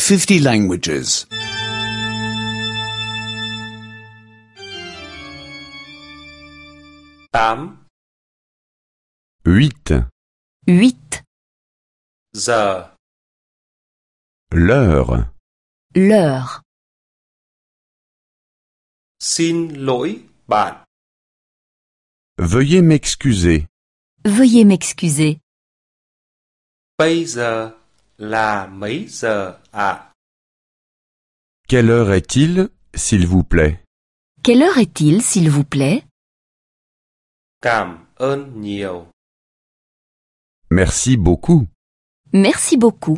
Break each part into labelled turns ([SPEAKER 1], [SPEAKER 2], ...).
[SPEAKER 1] 50 languages.
[SPEAKER 2] 8
[SPEAKER 3] 8.
[SPEAKER 4] 8.
[SPEAKER 2] giờ,
[SPEAKER 3] L'heure.
[SPEAKER 4] L'heure.
[SPEAKER 2] xin lỗi bạn,
[SPEAKER 3] Veuillez m'excuser.
[SPEAKER 4] Veuillez m'excuser.
[SPEAKER 2] bây giờ là mấy giờ ạ?
[SPEAKER 3] Quelle heure est-il, s'il vous plaît?
[SPEAKER 4] Quelle heure est-il, s'il vous plaît?
[SPEAKER 2] Cảm ơn nhiều,
[SPEAKER 3] Merci beaucoup.
[SPEAKER 4] Merci beaucoup.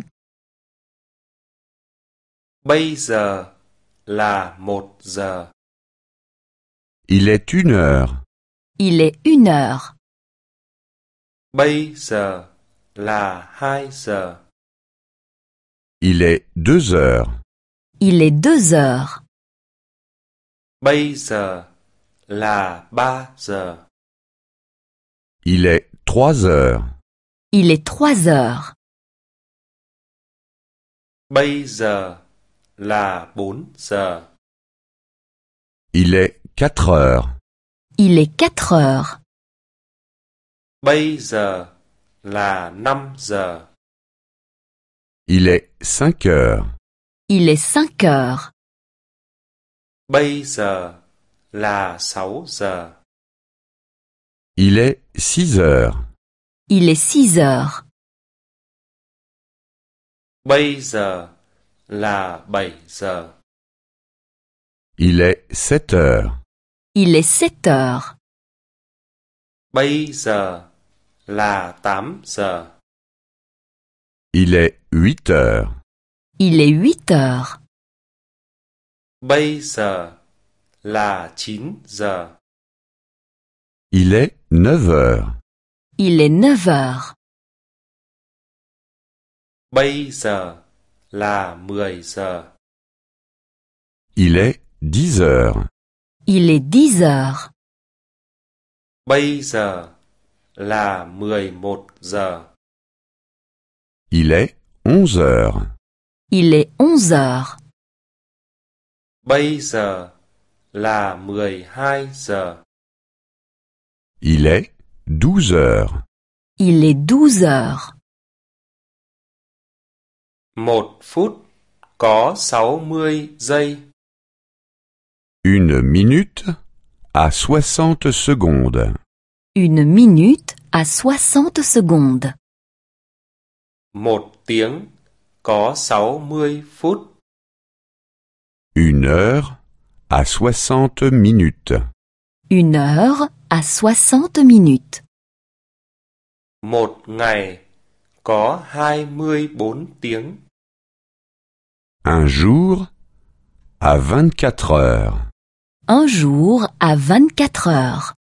[SPEAKER 2] bây giờ là 1 giờ,
[SPEAKER 3] Il est 1 heure.
[SPEAKER 4] Il est 1 heure.
[SPEAKER 2] bây giờ là 2 giờ,
[SPEAKER 3] Il est 2 heures.
[SPEAKER 4] Il est 2 heures.
[SPEAKER 2] bây giờ là 3 giờ,
[SPEAKER 3] Il est 3 heures.
[SPEAKER 4] Il est 3 heures.
[SPEAKER 2] bây giờ là 4 giờ,
[SPEAKER 3] Il est 4 heures.
[SPEAKER 4] Il est 4 heures.
[SPEAKER 2] bây giờ là 5 giờ,
[SPEAKER 3] Il est 5 heures.
[SPEAKER 4] Il est 5 heures.
[SPEAKER 2] bây giờ là 6 giờ,
[SPEAKER 3] Il est 6 heures.
[SPEAKER 4] Il est 6 heures.
[SPEAKER 2] bây giờ là 7 giờ,
[SPEAKER 3] Il est 7 heures.
[SPEAKER 4] Il est 7 heures.
[SPEAKER 2] bây giờ là 8 giờ,
[SPEAKER 3] Il est 8 heures.
[SPEAKER 4] Il est 8 heures.
[SPEAKER 2] bây giờ là 9 giờ,
[SPEAKER 3] Il est 9 heures.
[SPEAKER 4] Il est 9 heures.
[SPEAKER 2] bây giờ là 10 giờ,
[SPEAKER 3] Il est 10 heures.
[SPEAKER 4] Il est 10 heures.
[SPEAKER 2] bây giờ là 11 giờ,
[SPEAKER 3] Il est 11 heures.
[SPEAKER 4] Il est 11 heures.
[SPEAKER 2] bây giờ là 12 giờ,
[SPEAKER 3] Il est 12 heures.
[SPEAKER 4] Il est 12 heures.
[SPEAKER 2] 1 phút có 60 giây,
[SPEAKER 3] 1 minute à 60 secondes.
[SPEAKER 4] 1 minute à 60 secondes.
[SPEAKER 2] 1 tiếng có 60 phút,
[SPEAKER 3] 1 heure à 60 minutes.
[SPEAKER 4] 1 heure à 60 minutes.
[SPEAKER 2] 1 ngày có 24 tiếng,
[SPEAKER 3] Un jour à 24 heures.
[SPEAKER 4] Un jour à 24 heures.